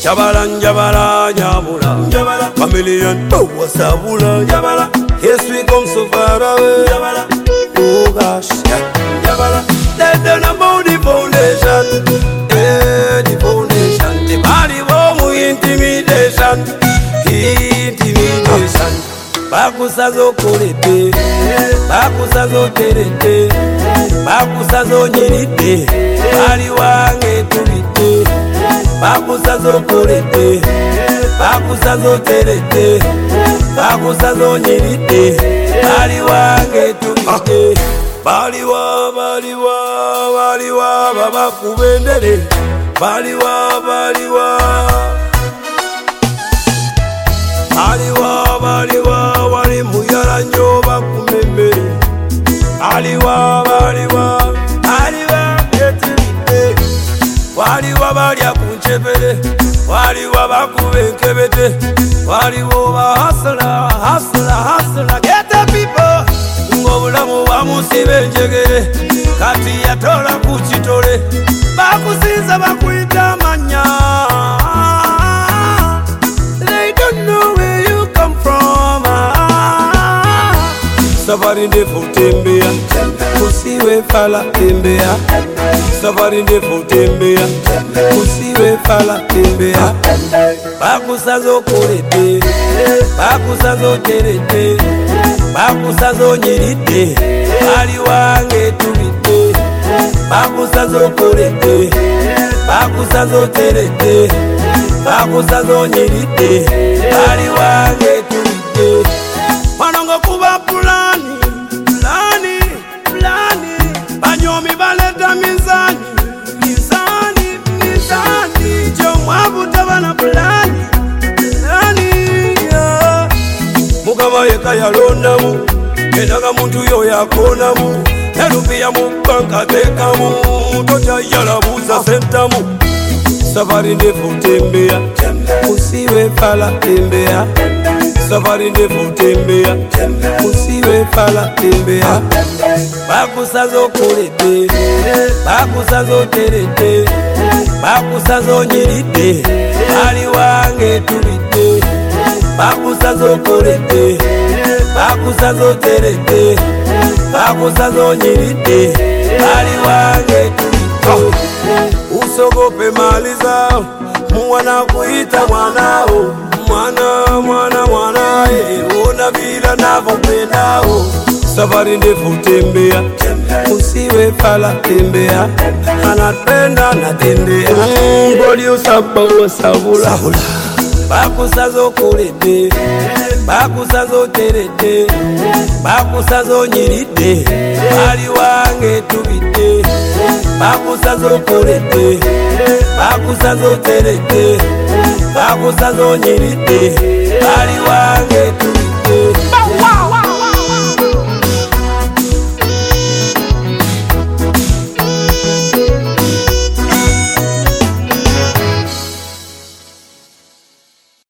Jabala, Jabala, Jabala, Chameleon, Wasabula, Jabala. Yes, we come so far away, Jabala. Oh gosh, Jabala. They don't know about the foundation, the foundation. The body won't intimidation, intimidation. Bakusazo korete, bakusazo terete, bakusazo nyirite, bali wange turite. Bakusazo korete, bakusazo terete, bakusazo nyirite, bali wange turite. Baliwa, baliwa, baliwa, baba kubendere, baliwa, baliwa. Aliwa, baliwa, wali muyala nyoba kumembere. Aliwa, baliwa, aliwa, etirite. Waliwa balya kunchebere, waliwa bakubenkebete. Waliwo ba hustler, get the people. Ngobulamu bamusibe njegere, kati yatola kuchitole. Bakusinza bakuita manya. They don't know where you come from. Safari ndefu tembea, usiwe fala tembea. Safari ndefu tembea, usiwe fala tembea. Bakusazo korete, bakusazo terete, bakusazo nyirite, bali wange turite. Bakusazo korete, bakusazo terete, bakusazo nyirite, bali wange turite. Manongo kuba plani, plani, plani. Banyomi baleta mizani, mizani, mizani. Jomwabu tabana plani, plani, yeah. Mukama yeka yalondamu, kenaga muntu yo yakonamu. Erupia mubanka bekamu, tocha yalabuza sentamu. Safari ndefu tembea, usiwe fala tembea. Safari ndefu tembea, usiwe fala tembea. Bakusazo korete, bakusazo terete, bakusazo nyirite, bali wange turite. Bakusazo korete, bakusazo terete, bakusazo nyirite, bali wange turite. Usogope mali zao, mwana kuita mwanao. Mwana, mwana, mwana, ona vila navopendao. Safari ndefu tembea, usiwe fala tembea. Anapenda natembea, ngoli usabula sabula. Bakusazo korete, bakusazo terete, bakusazo nyirite, bali wange tubite. Bakusazo korete, bakusazo terete, bakusazo nyirite, bali wange tubite.